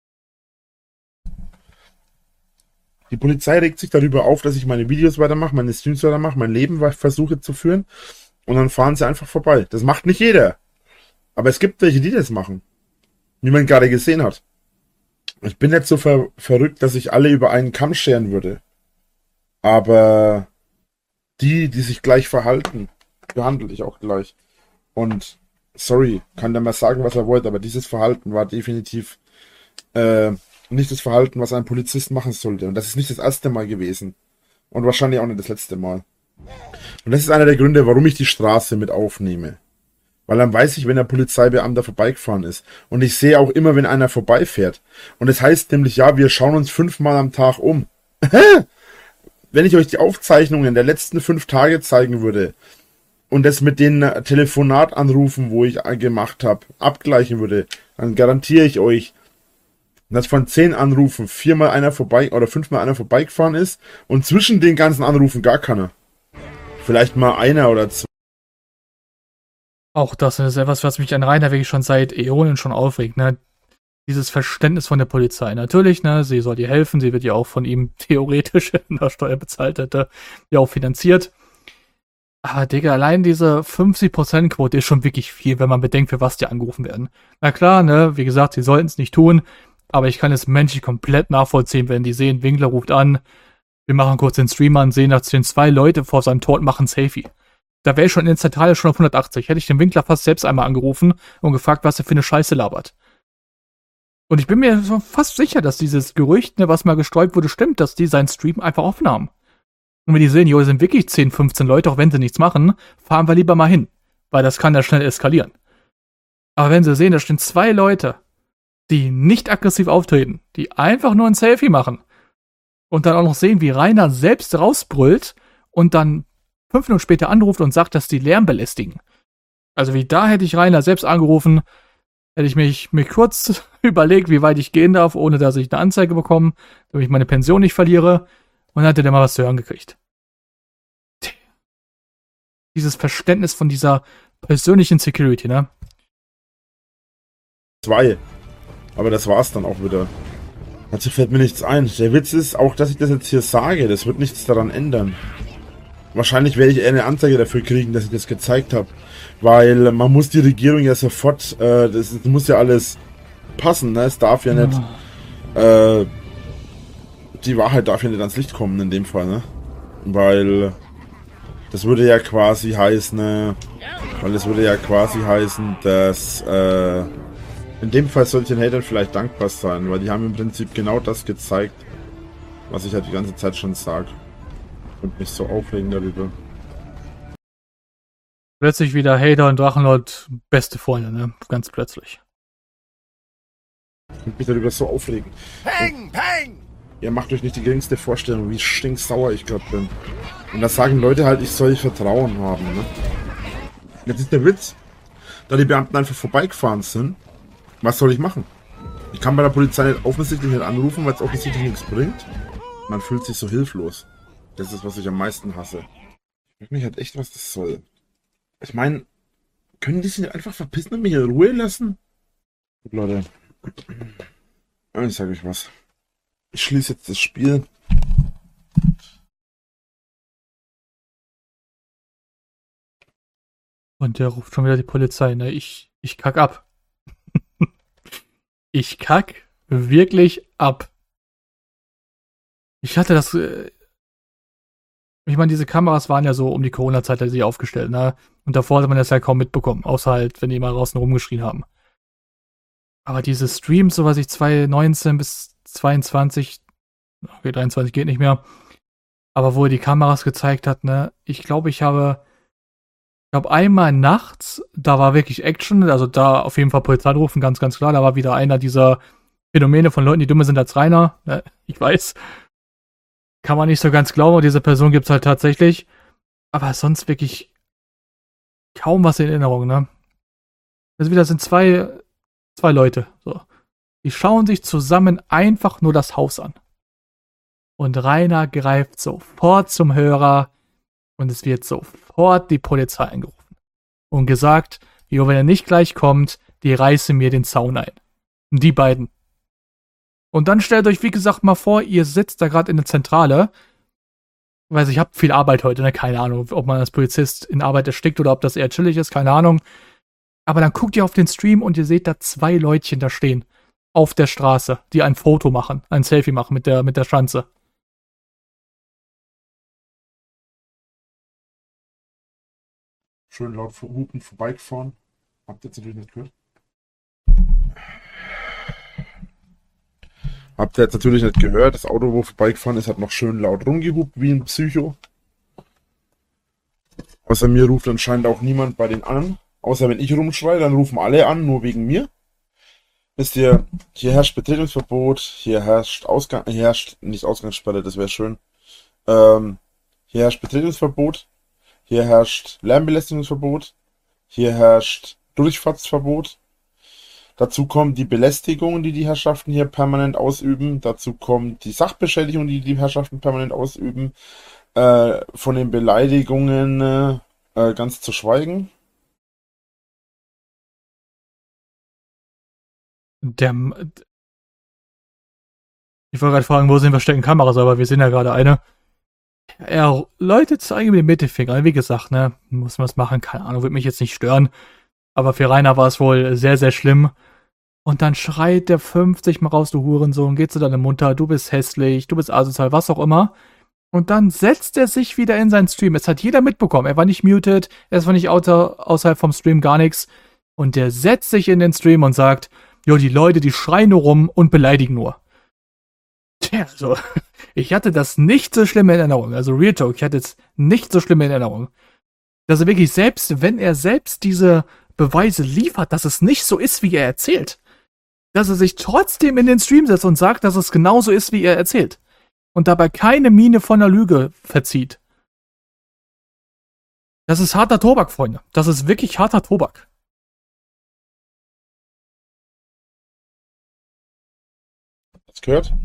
Die Polizei regt sich darüber auf, dass ich meine Videos weitermache, meine Streams weitermache, mein Leben versuche zu führen und dann fahren sie einfach vorbei. Das macht nicht jeder. Aber es gibt welche, die das machen. Wie man gerade gesehen hat. Ich bin nicht so ver verrückt, dass ich alle über einen Kamm scheren würde. Aber die, die sich gleich verhalten, behandle ich auch gleich. Und sorry, kann der mal sagen, was er wollte, aber dieses Verhalten war definitiv äh, nicht das Verhalten, was ein Polizist machen sollte. Und das ist nicht das erste Mal gewesen. Und wahrscheinlich auch nicht das letzte Mal. Und das ist einer der Gründe, warum ich die Straße mit aufnehme. Weil dann weiß ich, wenn der Polizeibeamter vorbeigefahren ist. Und ich sehe auch immer, wenn einer vorbeifährt. Und das heißt nämlich, ja, wir schauen uns fünfmal am Tag um. Wenn ich euch die Aufzeichnungen der letzten fünf Tage zeigen würde und das mit den Telefonatanrufen, wo ich gemacht habe, abgleichen würde, dann garantiere ich euch, dass von zehn Anrufen viermal einer vorbei oder fünfmal einer vorbeigefahren ist und zwischen den ganzen Anrufen gar keiner. Vielleicht mal einer oder zwei. Auch das ist etwas, was mich an Rainer wirklich schon seit Äonen schon aufregt, ne? Dieses Verständnis von der Polizei. Natürlich, ne, sie soll ihr helfen, sie wird ja auch von ihm theoretisch in der Steuer bezahlt, hätte ja auch finanziert. Aber Digga, allein diese fünfzig Prozent Quote ist schon wirklich viel, wenn man bedenkt, für was die angerufen werden. Na klar, ne, wie gesagt, sie sollten es nicht tun, aber ich kann es menschlich komplett nachvollziehen, wenn die sehen, Winkler ruft an, wir machen kurz den Stream an, sehen, dass stehen zwei Leute vor seinem Tor und machen Selfie. Da wäre ich schon in der Zentrale schon auf hundertachtzig. Hätte ich den Winkler fast selbst einmal angerufen und gefragt, was er für eine Scheiße labert. Und ich bin mir fast sicher, dass dieses Gerücht, ne, was mal gestreut wurde, stimmt, dass die seinen Stream einfach offen haben. Und wenn die sehen, jo, es sind wirklich zehn, fünfzehn Leute, auch wenn sie nichts machen, fahren wir lieber mal hin. Weil das kann ja schnell eskalieren. Aber wenn sie sehen, da stehen zwei Leute, die nicht aggressiv auftreten, die einfach nur ein Selfie machen und dann auch noch sehen, wie Rainer selbst rausbrüllt und dann fünf Minuten später anruft und sagt, dass die Lärm belästigen. Also wie da hätte ich Rainer selbst angerufen, hätte ich mich, mich kurz überlegt, wie weit ich gehen darf, ohne dass ich eine Anzeige bekomme, damit ich meine Pension nicht verliere, und dann hätte der mal was zu hören gekriegt. Dieses Verständnis von dieser persönlichen Security, ne? Zwei. Aber das war's dann auch wieder. Dazu fällt mir nichts ein. Der Witz ist auch, dass ich das jetzt hier sage. Das wird nichts daran ändern. Wahrscheinlich werde ich eher eine Anzeige dafür kriegen, dass ich das gezeigt habe. Weil man muss die Regierung ja sofort, äh, das, das muss ja alles passen, ne? Es darf ja nicht, äh, die Wahrheit darf ja nicht ans Licht kommen in dem Fall, ne? Weil das würde ja quasi heißen, ne? Weil das würde ja quasi heißen, dass, äh, in dem Fall sollte ich den Hatern vielleicht dankbar sein, weil die haben im Prinzip genau das gezeigt, was ich halt die ganze Zeit schon sage. Und mich so aufregen darüber. Plötzlich wieder Hater und Drachenlord beste Freunde, ne? Ganz plötzlich. Und mich darüber so aufregen. Peng, peng! Ihr macht euch nicht die geringste Vorstellung, wie stinksauer ich gerade bin. Und da sagen Leute halt, ich soll Vertrauen haben, ne? Jetzt ist der Witz, da die Beamten einfach vorbeigefahren sind, was soll ich machen? Ich kann bei der Polizei nicht offensichtlich nicht anrufen, weil es offensichtlich nichts bringt. Man fühlt sich so hilflos. Das ist, was ich am meisten hasse. Ich frage mich halt echt, was das soll. Ich meine, können die sich nicht einfach verpissen und mich in Ruhe lassen? Gut, Leute. Ich sage euch was. Ich schließe jetzt das Spiel. Und der ruft schon wieder die Polizei, ne? Ich, ich kack ab. Ich kack wirklich ab. Ich hatte das... Äh, Ich meine, diese Kameras waren ja so um die Corona-Zeit halt aufgestellt, ne? Und davor hat man das ja kaum mitbekommen, außer halt, wenn die mal draußen rumgeschrien haben. Aber diese Streams, so was ich zwanzig neunzehn bis zweiundzwanzig, okay, dreiundzwanzig geht nicht mehr, aber wo er die Kameras gezeigt hat, ne? Ich glaube, ich habe, ich glaube, einmal nachts, da war wirklich Action, also da auf jeden Fall Polizei rufen, ganz, ganz klar, da war wieder einer dieser Phänomene von Leuten, die dümmer sind als Rainer, ne? Ich weiß. Kann man nicht so ganz glauben, diese Person gibt's halt tatsächlich. Aber sonst wirklich kaum was in Erinnerung, ne? Also wieder sind zwei, zwei Leute, so. Die schauen sich zusammen einfach nur das Haus an. Und Rainer greift sofort zum Hörer und es wird sofort die Polizei angerufen. Und gesagt, jo, wenn er nicht gleich kommt, die reißen mir den Zaun ein. Und die beiden. Und dann stellt euch, wie gesagt, mal vor, ihr sitzt da gerade in der Zentrale. Ich weiß, ich habe viel Arbeit heute, ne? Keine Ahnung, ob man als Polizist in Arbeit erstickt oder ob das eher chillig ist, keine Ahnung. Aber dann guckt ihr auf den Stream und ihr seht da zwei Leutchen da stehen. Auf der Straße, die ein Foto machen, ein Selfie machen mit der, mit der Schanze. Schön laut hupen vorbeigefahren. Habt ihr jetzt natürlich nicht gehört? Habt ihr jetzt natürlich nicht gehört. Das Auto, wo vorbeigefahren ist, hat noch schön laut rumgehupt, wie ein Psycho. Außer mir ruft anscheinend auch niemand bei den an. Außer wenn ich rumschreie, dann rufen alle an, nur wegen mir. Wisst ihr, hier herrscht Betretungsverbot, hier herrscht Ausgang, hier herrscht nicht Ausgangssperre, das wäre schön. Ähm, hier herrscht Betretungsverbot, hier herrscht Lärmbelästigungsverbot, hier herrscht Durchfahrtsverbot. Dazu kommt die Belästigung, die die Herrschaften hier permanent ausüben. Dazu kommt die Sachbeschädigung, die die Herrschaften permanent ausüben. Äh, von den Beleidigungen äh, ganz zu schweigen. Der, ich wollte gerade fragen, wo sind versteckten Kameras, aber wir sehen ja gerade eine. Er läutet zeigen mit dem Mittelfinger. Wie gesagt, ne, muss man es machen, keine Ahnung, wird mich jetzt nicht stören. Aber für Rainer war es wohl sehr, sehr schlimm. Und dann schreit der fünfzig mal raus, du Hurensohn, geht zu deiner Mutter, du bist hässlich, du bist asozial, was auch immer. Und dann setzt er sich wieder in seinen Stream. Es hat jeder mitbekommen. Er war nicht muted, er war nicht außer, außerhalb vom Stream, gar nichts. Und der setzt sich in den Stream und sagt, jo, die Leute, die schreien nur rum und beleidigen nur. Tja, also, ich hatte das nicht so schlimm in Erinnerung. Also Real Talk, ich hatte es nicht so schlimm in Erinnerung. Dass er wirklich selbst, wenn er selbst diese Beweise liefert, dass es nicht so ist, wie er erzählt, dass er sich trotzdem in den Stream setzt und sagt, dass es genauso ist, wie er erzählt. Und dabei keine Miene von der Lüge verzieht. Das ist harter Tobak, Freunde. Das ist wirklich harter Tobak. Hast du gehört?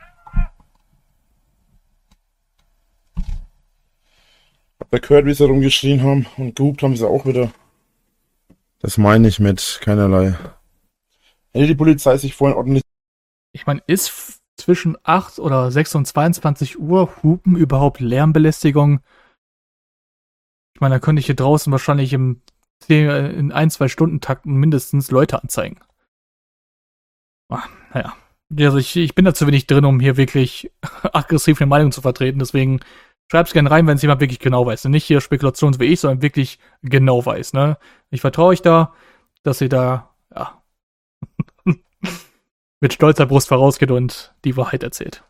Habt ihr gehört, wie sie rumgeschrien haben? Und gehupt haben sie auch wieder. Das meine ich mit keinerlei. Hätte die Polizei sich vorhin ordentlich... Ich meine, ist f- zwischen acht oder sechs und zweiundzwanzig Uhr Hupen überhaupt Lärmbelästigung? Ich meine, da könnte ich hier draußen wahrscheinlich im, in ein, zwei Stunden Takten mindestens Leute anzeigen. Ah, naja. Also ich, ich bin da zu wenig drin, um hier wirklich aggressiv eine Meinung zu vertreten. Deswegen schreib's gerne rein, wenn es jemand wirklich genau weiß. Und nicht hier Spekulation so wie ich, sondern wirklich genau weiß. Ne? Ich vertraue euch da, dass ihr da ja, mit stolzer Brust vorausgeht und die Wahrheit erzählt.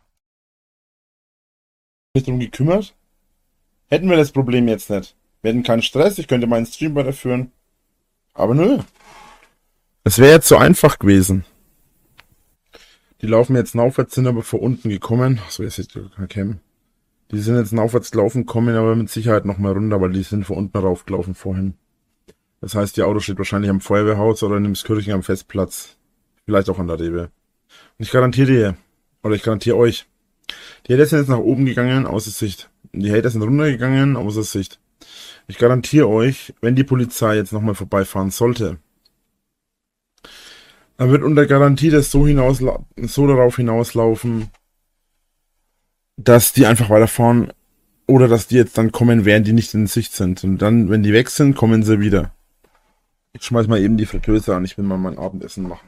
nicht drum gekümmert? Hätten wir das Problem jetzt nicht. Wir hätten keinen Stress, ich könnte meinen Stream weiterführen. Aber nö. Es wäre jetzt so einfach gewesen. Die laufen jetzt aufwärts, sind aber von unten gekommen. So, jetzt ist kein Cam. Die sind jetzt aufwärts gelaufen, kommen aber mit Sicherheit nochmal runter, weil die sind von unten raufgelaufen vorhin. Das heißt, die Auto steht wahrscheinlich am Feuerwehrhaus oder in dem Skirchen am Festplatz. Vielleicht auch an der Rewe. Und ich garantiere dir, oder ich garantiere euch, die Hater sind jetzt nach oben gegangen, außer Sicht. Die Hater sind runtergegangen, außer Sicht. Ich garantiere euch, wenn die Polizei jetzt nochmal vorbeifahren sollte, dann wird unter Garantie das so, hinausla- so darauf hinauslaufen, dass die einfach weiterfahren oder dass die jetzt dann kommen, während die nicht in Sicht sind. Und dann, wenn die weg sind, kommen sie wieder. Ich schmeiß mal eben die Fritteuse an, ich will mal mein Abendessen machen.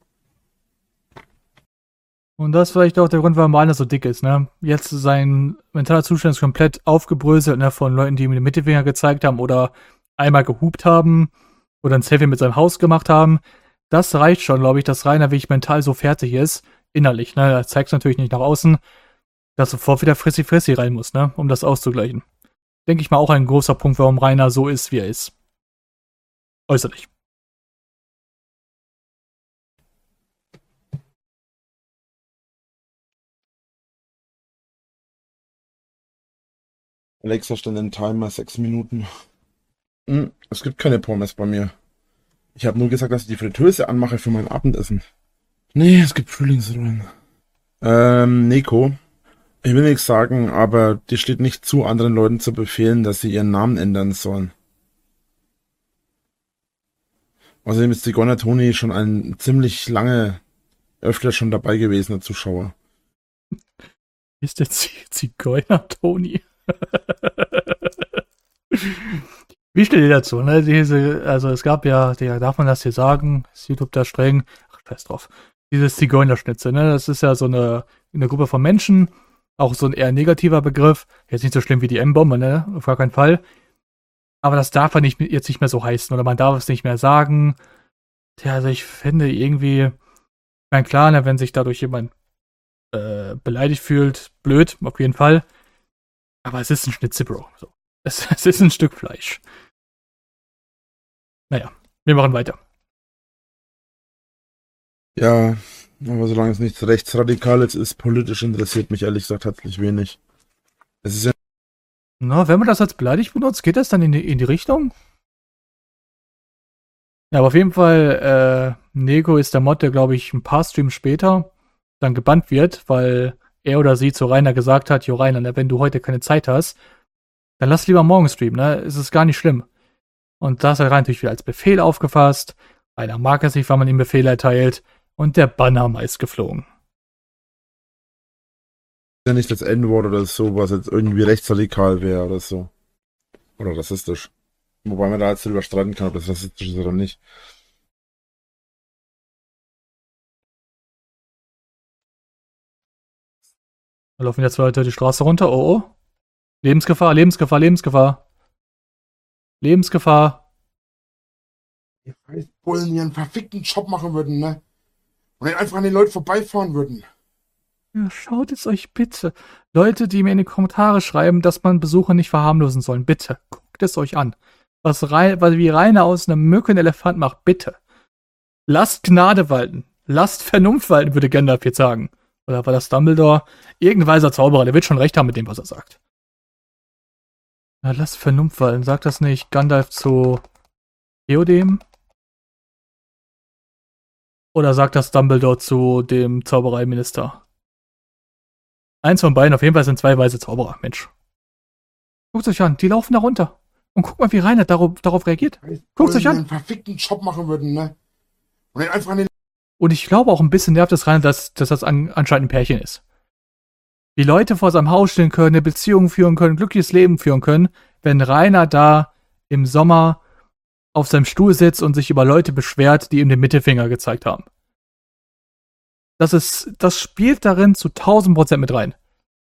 Und das ist vielleicht auch der Grund, warum Rainer so dick ist, ne? Jetzt sein mentaler Zustand ist komplett aufgebröselt, ne? Von Leuten, die ihm den Mittelfinger gezeigt haben oder einmal gehupt haben oder ein Selfie mit seinem Haus gemacht haben. Das reicht schon, glaube ich, dass Rainer wirklich mental so fertig ist, innerlich, ne? Er zeigt es natürlich nicht nach außen, dass sofort wieder Frissi Frissi rein muss, ne? Um das auszugleichen. Denke ich mal auch ein großer Punkt, warum Rainer so ist, wie er ist. Äußerlich. Alexa stellt den Timer sechs Minuten. Hm, es gibt keine Pommes bei mir. Ich habe nur gesagt, dass ich die Fritteuse anmache für mein Abendessen. Nee, es gibt Frühlingsrollen. Ähm, Nico. Ich will nichts sagen, aber dir steht nicht zu, anderen Leuten zu befehlen, dass sie ihren Namen ändern sollen. Außerdem ist Zigeuner Toni schon ein ziemlich lange, öfter schon dabei gewesen, der Zuschauer. Ist der Z- Zigeuner Toni? Wie steht ihr dazu? Ne? Diese, also es gab ja, der, darf man das hier sagen? Ist YouTube da streng? Ach, scheiß drauf. Dieses Zigeunerschnitzel, ne? Das ist ja so eine, eine Gruppe von Menschen, auch so ein eher negativer Begriff. Jetzt nicht so schlimm wie die M-Bombe, ne? Auf gar keinen Fall. Aber das darf man nicht, jetzt nicht mehr so heißen oder man darf es nicht mehr sagen. Tja, also ich finde irgendwie, ich meine, klar, ne, wenn sich dadurch jemand äh, beleidigt fühlt, blöd, auf jeden Fall. Aber es ist ein Schnitzel, Bro. So. Es, es ist ein Stück Fleisch. Naja, wir machen weiter. Ja, aber solange es nichts Rechtsradikales ist, politisch interessiert mich ehrlich gesagt herzlich wenig. Es ist ja Na, wenn man das als beleidigt benutzt, geht das dann in die, in die Richtung? Ja, aber auf jeden Fall, äh, Nego ist der Mod, der, glaube ich, ein paar Streams später dann gebannt wird, weil er oder sie zu Rainer gesagt hat, jo Rainer, ne, wenn du heute keine Zeit hast, dann lass lieber morgen streamen, ne? Es ist gar nicht schlimm. Und das hat Rainer natürlich wieder als Befehl aufgefasst. Rainer mag es nicht, weil man ihm Befehle erteilt. Und der Banner ist geflogen. ja nicht das N-Wort oder so, was jetzt irgendwie rechtsradikal wäre oder so. Oder rassistisch. Wobei man da jetzt drüber streiten kann, ob das rassistisch ist oder nicht. Da laufen wieder zwei Leute die Straße runter. Oh, oh. Lebensgefahr, Lebensgefahr, Lebensgefahr. Lebensgefahr. Die scheiß Bullen ihren verfickten Job machen würden, ne? Und dann einfach an den Leuten vorbeifahren würden. Ja, schaut es euch bitte. Leute, die mir in die Kommentare schreiben, dass man Besucher nicht verharmlosen sollen. Bitte, guckt es euch an. Was, Rei- was wie Rainer aus einer Mücke einen Elefant macht, bitte. Lasst Gnade walten. Lasst Vernunft walten, würde Gandalf jetzt sagen. Oder war das Dumbledore? Irgendein weiser Zauberer, der wird schon recht haben mit dem, was er sagt. Na, lasst Vernunft walten. Sagt das nicht Gandalf zu Theoden? Oder sagt das Dumbledore zu dem Zaubereiminister? Eins von beiden, auf jeden Fall sind zwei weise Zauberer, Mensch. Guckt euch an, die laufen da runter. Und guckt mal, wie Rainer darauf, darauf reagiert. Guckt euch an. Einen verfickten Job machen würden, ne? Und dann einfach an den Und ich glaube auch ein bisschen nervt es Rainer, dass, dass das an, anscheinend ein Pärchen ist. Wie Leute vor seinem Haus stehen können, eine Beziehung führen können, ein glückliches Leben führen können, wenn Rainer da im Sommer auf seinem Stuhl sitzt und sich über Leute beschwert, die ihm den Mittelfinger gezeigt haben. Das ist, das spielt darin zu tausend Prozent mit rein.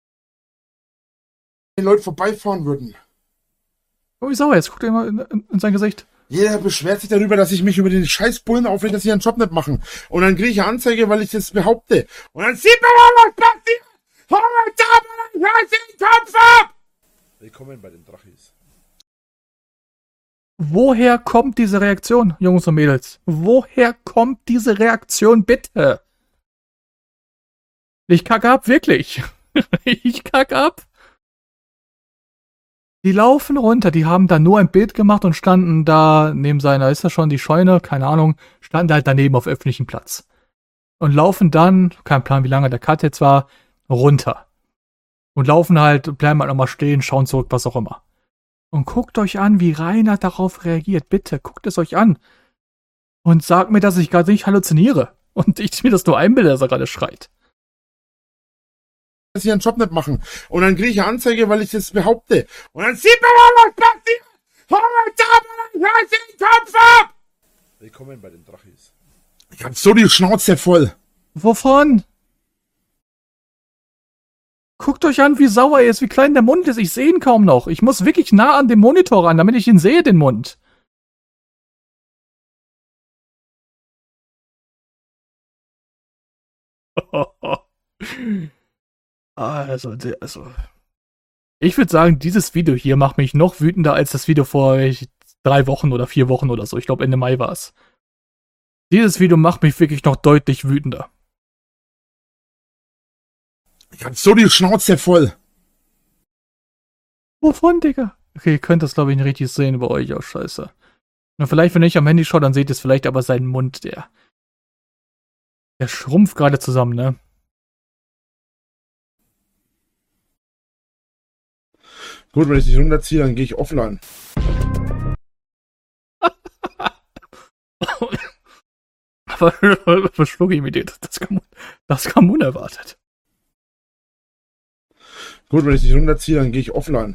Leuten vorbeifahren würden. Oh, wie sauer jetzt, guckt ihr mal in, in, in sein Gesicht. Jeder beschwert sich darüber, dass ich mich über den scheiß Bullen aufrege, dass sie ihren Job nicht machen. Und dann kriege ich eine Anzeige, weil ich das behaupte. Und dann sieht man mal, was passiert. Hol da mal den Scheiß in den Kopf ab! Willkommen bei den Drachis. Woher kommt diese Reaktion, Jungs und Mädels? Woher kommt diese Reaktion, bitte? Ich kacke ab, wirklich. Ich kacke ab. Die laufen runter, die haben da nur ein Bild gemacht und standen da neben seiner, ist das schon die Scheune, keine Ahnung, standen halt daneben auf öffentlichem Platz. Und laufen dann, kein Plan, wie lange der Cut jetzt war, runter. Und laufen halt, bleiben halt nochmal stehen, schauen zurück, was auch immer. Und guckt euch an, wie Rainer darauf reagiert. Bitte, guckt es euch an. Und sagt mir, dass ich gerade nicht halluziniere. Und ich mir das nur einbilde, dass er gerade schreit. Dass sie ihren Job nicht machen. Und dann kriege ich eine Anzeige, weil ich das behaupte. Und dann sieht man mal, was passiert. Hol da mal den Scheiß in den Kopf ab! Willkommen bei den Drachis. Ich hab so die Schnauze voll. Wovon? Guckt euch an, wie sauer er ist, wie klein der Mund ist. Ich sehe ihn kaum noch. Ich muss wirklich nah an den Monitor ran, damit ich ihn sehe, den Mund. Also, also. Ich würde sagen, dieses Video hier macht mich noch wütender als das Video vor drei Wochen oder vier Wochen oder so. Ich glaube, Ende Mai war es. Dieses Video macht mich wirklich noch deutlich wütender. Ich hab so die Schnauze voll. Wovon, Digga? Okay, ihr könnt das, glaube ich, nicht richtig sehen bei euch. Oh, scheiße. Und vielleicht, wenn ich am Handy schaue, dann seht ihr es vielleicht, aber sein Mund, der... Der schrumpft gerade zusammen, ne? Gut, wenn ich dich runterziehe, dann gehe ich offline. Aber verschlucke ich mir den. Das kam, das kam unerwartet. Gut, wenn ich dich runterziehe, dann gehe ich offline.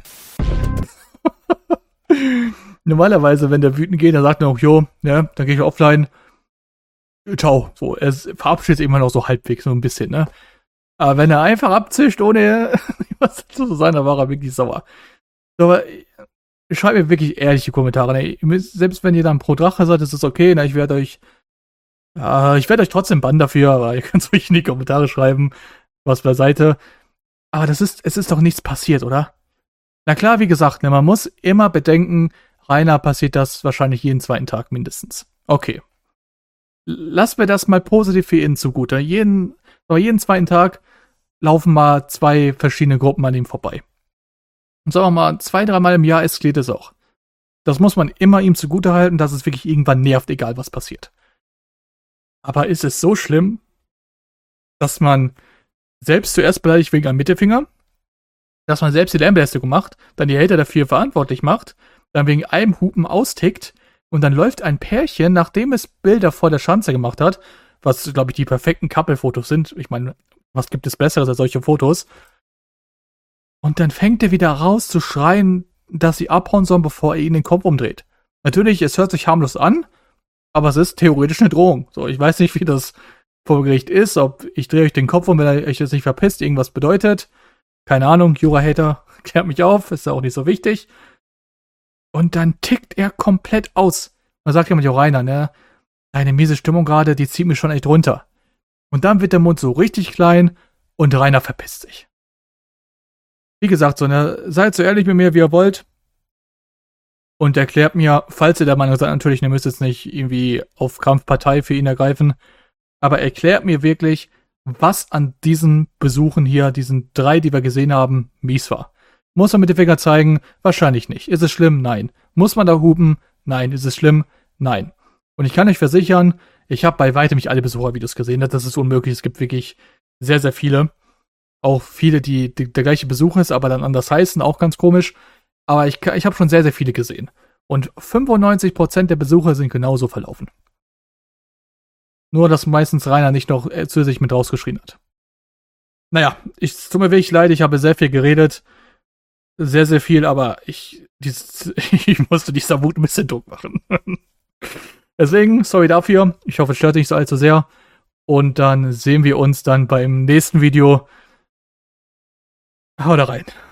Normalerweise, wenn der wütend geht, dann sagt er auch, jo, ja, dann gehe ich offline. Ciao. So, er verabschiedet sich immer noch so halbwegs, so ein bisschen, ne? Aber wenn er einfach abzischt, ohne was zu sein, dann war er wirklich sauer. So, aber schreibt mir wirklich ehrliche Kommentare. Ne? Ihr müsst, selbst wenn ihr dann pro Drache seid, ist es okay. Na, ich werde euch, ja, ich werde euch trotzdem bannen dafür, aber ihr könnt es euch in die Kommentare schreiben, was beiseite. Aber das ist, es ist doch nichts passiert, oder? Na klar, wie gesagt, ne, man muss immer bedenken, Rainer passiert das wahrscheinlich jeden zweiten Tag mindestens. Okay. Lassen wir das mal positiv für ihn zugute. Jeden, aber jeden zweiten Tag laufen mal zwei verschiedene Gruppen an ihm vorbei. Und sagen wir mal, zwei, dreimal im Jahr eskaliert es auch. Das muss man immer ihm zugute halten, dass es wirklich irgendwann nervt, egal was passiert. Aber ist es so schlimm, dass man selbst zuerst beleidigt wegen einem Mittelfinger, dass man selbst die Lärmbelästigung macht, dann die Hater dafür verantwortlich macht, dann wegen einem Hupen austickt und dann läuft ein Pärchen, nachdem es Bilder vor der Schanze gemacht hat, was, glaube ich, die perfekten Couple-Fotos sind. Ich meine, was gibt es Besseres als solche Fotos? Und dann fängt er wieder raus zu schreien, dass sie abhauen sollen, bevor er ihnen den Kopf umdreht. Natürlich, es hört sich harmlos an, aber es ist theoretisch eine Drohung. So, ich weiß nicht, wie das vor Gericht ist, ob ich drehe euch den Kopf um, wenn ihr euch jetzt nicht verpisst, irgendwas bedeutet. Keine Ahnung, Jura-Hater, klärt mich auf, ist ja auch nicht so wichtig. Und dann tickt er komplett aus. Man sagt ja manchmal auch Rainer, ne? Deine miese Stimmung gerade, die zieht mich schon echt runter. Und dann wird der Mund so richtig klein und Rainer verpisst sich. Wie gesagt, so, ne, seid so ehrlich mit mir, wie ihr wollt. Und erklärt mir, falls ihr der Meinung seid, natürlich, ihr müsst jetzt nicht irgendwie auf Kampfpartei für ihn ergreifen, aber erklärt mir wirklich, was an diesen Besuchen hier, diesen drei, die wir gesehen haben, mies war. Muss man mit dem Finger zeigen? Wahrscheinlich nicht. Ist es schlimm? Nein. Muss man da hupen? Nein. Ist es schlimm? Nein. Und ich kann euch versichern, ich habe bei weitem nicht alle Besuchervideos gesehen. Das ist unmöglich. Es gibt wirklich sehr, sehr viele. Auch viele, die, die der gleiche Besuch ist, aber dann anders heißen. Auch ganz komisch. Aber ich, ich habe schon sehr, sehr viele gesehen. Und fünfundneunzig Prozent der Besucher sind genauso verlaufen. Nur, dass meistens Rainer nicht noch zusätzlich mit rausgeschrien hat. Naja, ich, es tut mir wirklich leid, ich habe sehr viel geredet. Sehr, sehr viel, aber ich, dieses, ich musste dieser Wut ein bisschen Druck machen. Deswegen, sorry dafür. Ich hoffe, es stört nicht so allzu sehr. Und dann sehen wir uns dann beim nächsten Video. Haut rein.